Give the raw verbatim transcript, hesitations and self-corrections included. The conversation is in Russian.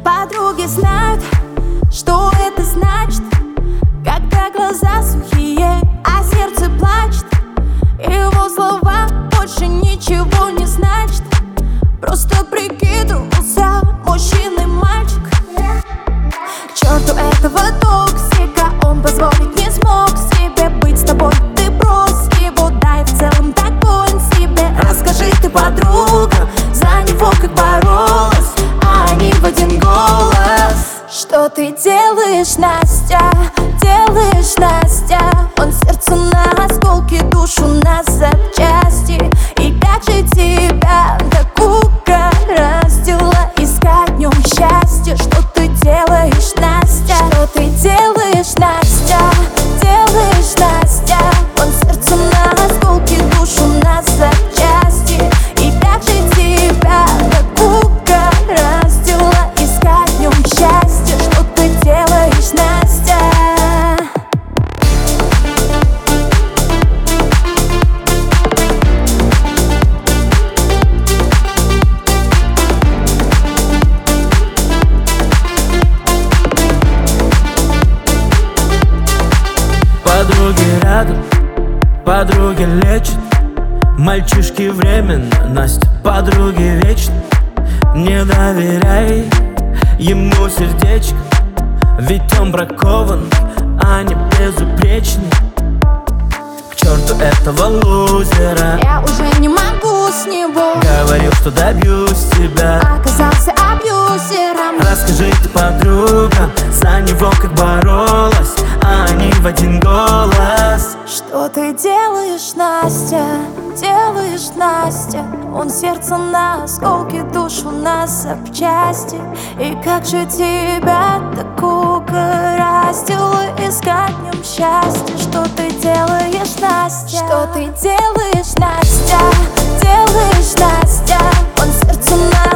Подруги знают, что это значит, когда глаза сухие, а сердце плачет. Его слова больше ничего не значат. Просто прикидывался мужчиной мальчик. К черту этого токсика, он позволить не смог себе быть с тобой. Ты брось его, дай в целом такой себе. Расскажи ты подругам, за него как боролась, а они в один голос. Что ты делаешь, Настя? Делаешь, Настя? Он сердце на осколки, душу на запчасти. И как же тебя так угораздило искать в нем счастье? Что ты делаешь, Настя? Что ты делаешь, Настя? Делаешь, Настя? Он сердце на осколки, душу на запчасти. И как же тебя так угораздило искать в нем счастье? Что ты делаешь, Настя? Подруги рядом, подруги лечат, мальчишки временно, Настя, подруги вечно. Не доверяй ему сердечко, ведь он бракован, а не безупречный. К черту этого лузера, Я уже не могу с него. говорил, что добьюсь тебя, Оказался абьюзером. расскажи ты подругам, за него как боролась, а они в один голос. Что ты делаешь, Настя? Делаешь, Настя? Он сердце на осколки, душу на запчасти. И как же тебя так угораздило искать в нем счастье? Что ты делаешь, Настя? Что ты делаешь, Настя? Делаешь, Настя? Он сердце на